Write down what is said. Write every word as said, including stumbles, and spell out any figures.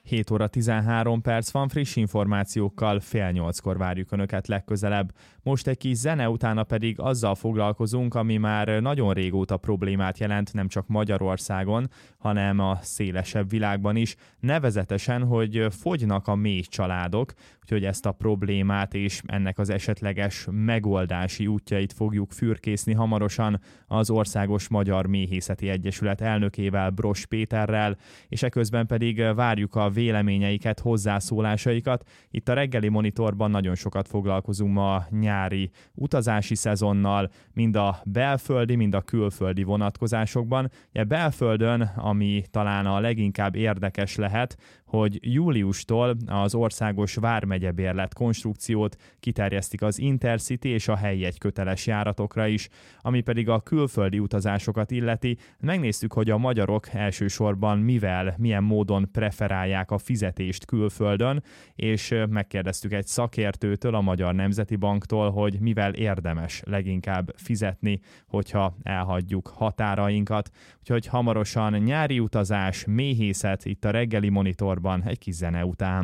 hét óra tizenhárom perc van, friss információkkal fél nyolckor várjuk Önöket legközelebb. Most egy kis zene, utána pedig azzal foglalkozunk, ami már nagyon régóta problémát jelent nem csak Magyarországon, hanem a szélesebb világban is, nevezetesen, hogy fogynak a méh családok, úgyhogy ezt a problémát és ennek az esetleges megoldási útjait fogjuk fürkészni hamarosan az Országos Magyar Méhészeti Egyesület elnökével, Bross Péterrel, és eközben pedig várjuk a véleményeiket, hozzászólásaikat. Itt a reggeli monitorban nagyon sokat foglalkozunk ma a nyári utazási szezonnal, mind a belföldi, mind a külföldi vonatkozásokban. Ugye belföldön, ami talán a leginkább érdekes lehet, hogy júliustól az országos vármegyebérlet konstrukciót kiterjesztik az Intercity és a helyi egyköteles járatokra is, ami pedig a külföldi utazásokat illeti. Megnéztük, hogy a magyarok elsősorban mivel, milyen módon preferálják a fizetést külföldön, és megkérdeztük egy szakértőtől, a Magyar Nemzeti Banktól, hogy mivel érdemes leginkább fizetni, hogyha elhagyjuk határainkat. Úgyhogy hamarosan nyári utazás, méhészet itt a reggeli monitorban egy kis zene után.